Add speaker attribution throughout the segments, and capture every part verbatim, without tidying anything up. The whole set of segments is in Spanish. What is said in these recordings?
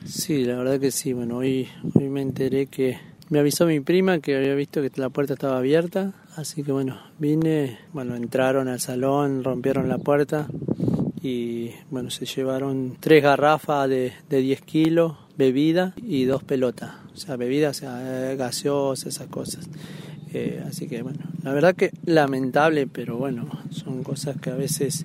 Speaker 1: Sí, la verdad que sí. Bueno, hoy, hoy me enteré que me avisó mi prima que había visto que la puerta estaba abierta, así que bueno, vine, bueno, entraron al salón, rompieron la puerta y bueno, se llevaron tres garrafas de, de diez kilos, bebida y dos pelotas, o sea, bebidas, o sea, gaseosas, esas cosas. Eh, así que bueno, la verdad que lamentable, pero bueno, son cosas que a veces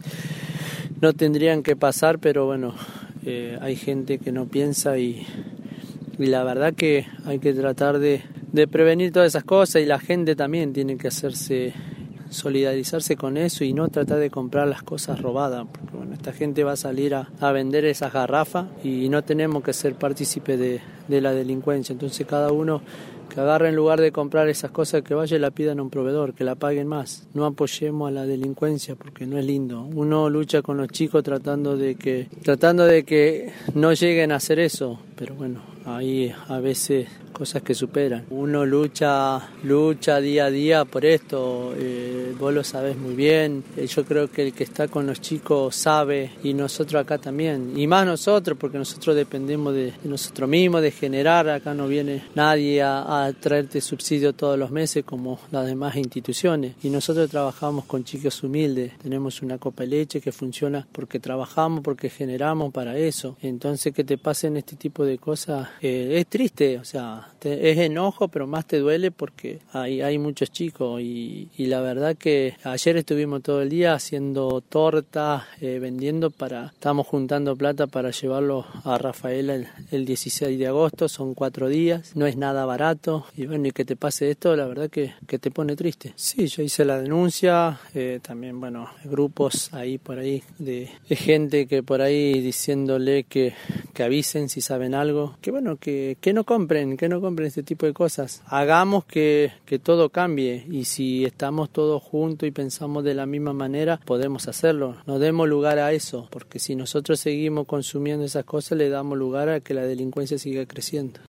Speaker 1: no tendrían que pasar, pero bueno, eh, hay gente que no piensa y, y la verdad que hay que tratar de, de prevenir todas esas cosas, y la gente también tiene que hacerse, solidarizarse con eso y no tratar de comprar las cosas robadas, porque bueno, esta gente va a salir a, a vender esas garrafas y no tenemos que ser partícipes de, de la delincuencia. Entonces cada uno que agarre, en lugar de comprar esas cosas, que vaya y la pidan a un proveedor, que la paguen más. No apoyemos a la delincuencia porque no es lindo. Uno lucha con los chicos tratando de que tratando de que no lleguen a hacer eso, pero bueno, hay a veces cosas que superan. Uno lucha lucha día a día por esto, eh, vos lo sabés muy bien. Eh, yo creo que el que está con los chicos sabe, y nosotros acá también, y más nosotros, porque nosotros dependemos de, de nosotros mismos, de generar. Acá no viene nadie a, a traerte subsidio todos los meses como las demás instituciones, y nosotros trabajamos con chicos humildes. Tenemos una copa de leche que funciona porque trabajamos, porque generamos para eso. Entonces que te pasen este tipo de cosas eh, es triste, o sea, te, es enojo, pero más te duele porque hay, hay muchos chicos, y, y la verdad que ayer estuvimos todo el día haciendo tortas, eh, vendiendo para, estamos juntando plata para llevarlo a Rafaela el, el dieciséis de agosto, son cuatro días, no es nada barato, y bueno, y que te pase esto, la verdad que, que te pone triste. Sí, yo hice la denuncia, eh, también, bueno, grupos ahí por ahí de, de gente que por ahí diciéndole que, que avisen si saben algo, que bueno, que, que no compren, que no compren este tipo de cosas. Hagamos que, que todo cambie, y si estamos todos juntos y pensamos de la misma manera, podemos hacerlo. No demos lugar a eso, porque si nosotros seguimos consumiendo esas cosas, le damos lugar a que la delincuencia siga creciendo.